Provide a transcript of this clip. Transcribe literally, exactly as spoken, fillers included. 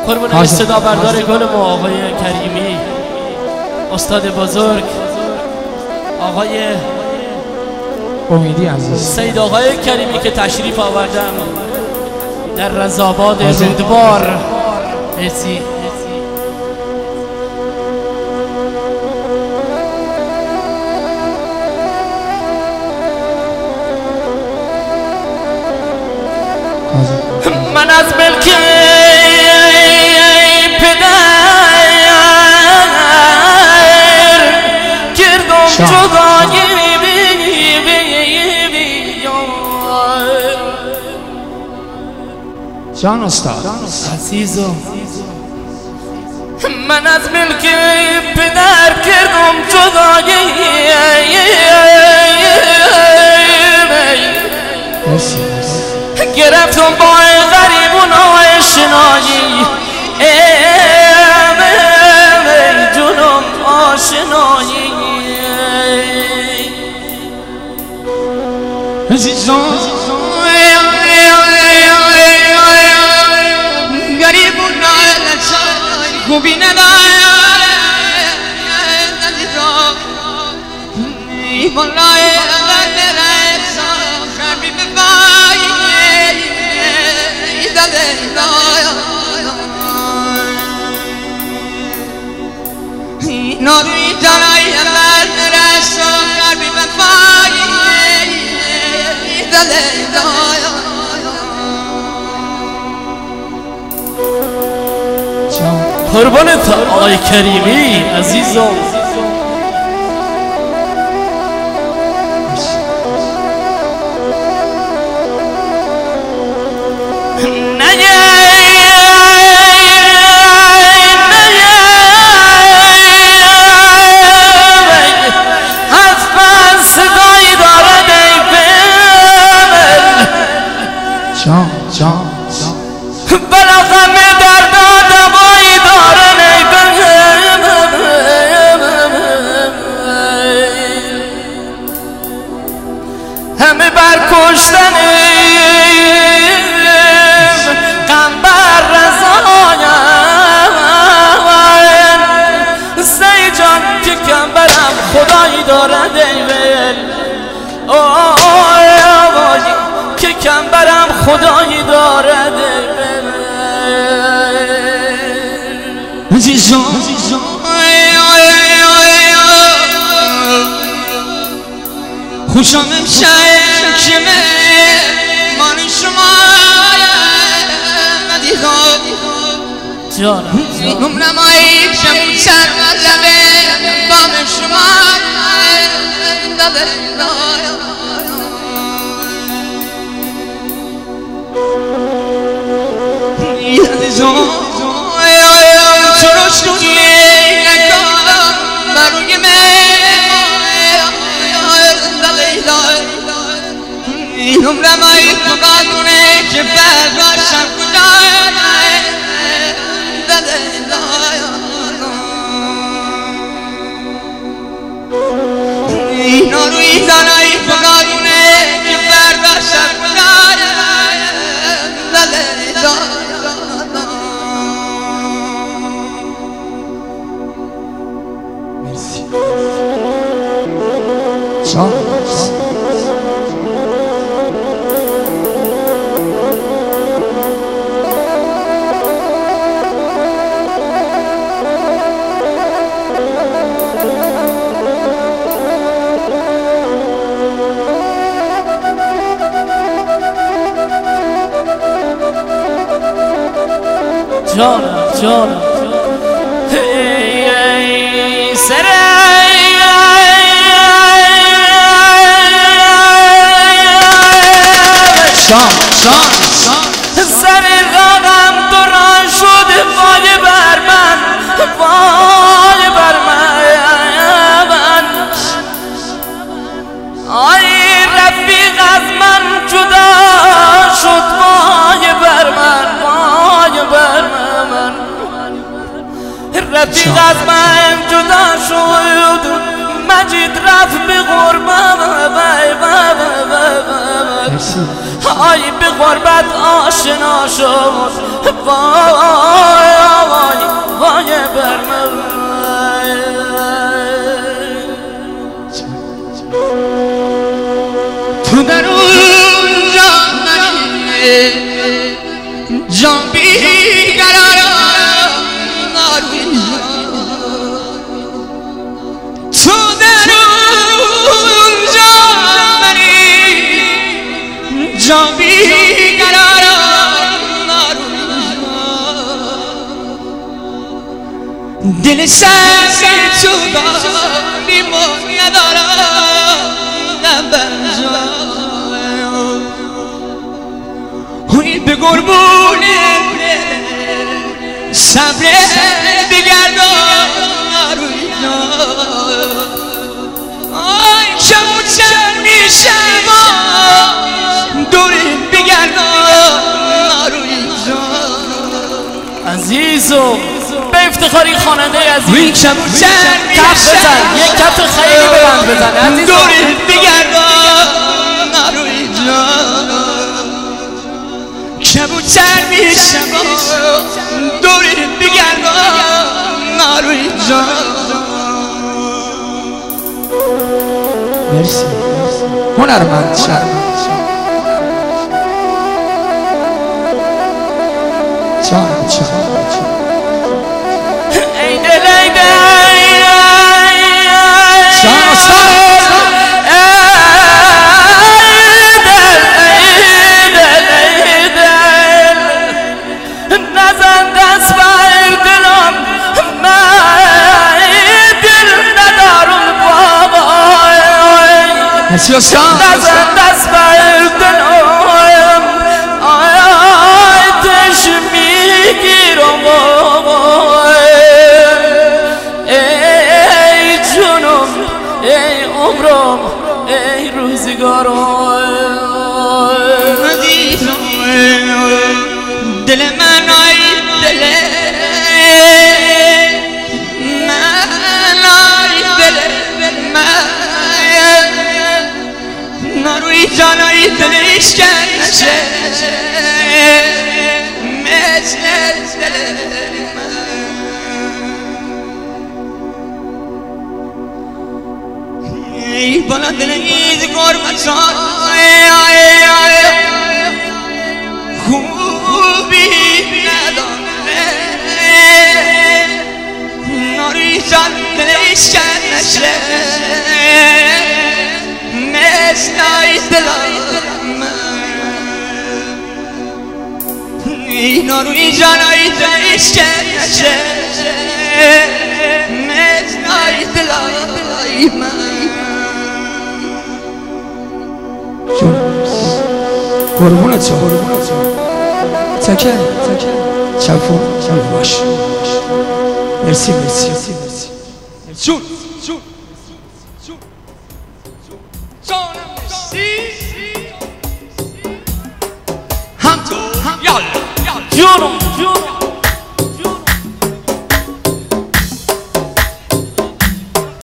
قربون صدا بردار گل ما آقای کریمی، استاد بزرگ آقای امیدی عزیز، سید آقای کریمی که تشریف آوردن در رضاباد رودبار. مرسی. من از ملک پدر کردم جدایی جان استاد عزیزم، من از ملک پدر کردم جدایی گرفتم با غریبون آشنایی جونم آشنایی عزیزان غریبون آشنایی خوبی نداره عزیزان والله نوری جنای الله رسو قلبی وفایی دل دایا قربانت آقای کریمی عزیزم. جان جان بلا غم درد دوایی داره همه بر کشتن غم بر رضایم سی جان که کم برم خدایی دارد ایول که کم برم خدایی دارد عزیزان خوشم امشب که من شما مدیخان جانم نمایی شم سر لبه بام شما داده عزیزان چروش کنی نکنم بروی من نمرمایی تو قانونه که برداشتم کجای داده اینا روی زنایی تو قانونه که برداشتم کجای داده جان جانم جانم جان جان سر غم تو را شد وای بر من وای بر من آی رفیق از من جدا شد وای بر من وای بر من رفیق از من جدا شد مجید رفت به غربت آی به غربت آشنا شد وای جان بیقرارم ناروی تو در اونجا منی جان بیقرارم ناروی دل سنگ تو داری ما ندارم نبرجا هوی به قربون صبر بگردان روی آی کموتر میشم دور بگردان روی عزیزو به افتخاری خواننده عزیز روی کموتر کف بزن یک کف خیلی بلند بزن عزیزو دور بگردان روی کبوتر میشم دوری بگردم ناروی جان مرسی هنرمند شد جان جان ای دل ای دل جان استاد مرسی استاد نزن دست بر دلم آتش میگیرم ای جونم ای عمرم ای روزگارم دل من آی دل من آی دل من ناروی جانایی دلش کنشه مثل دل من ای بالا دلیز گرمتان خوبی نداره ناروی جان دلش کنشه مثل دلم اینا روی جانایی دلش کنشه مثل دلم قربونت شو تکه چفون باش مرسی مرسی مرسی جون جون جانم مرسی هم تو هم یالا جونم جونم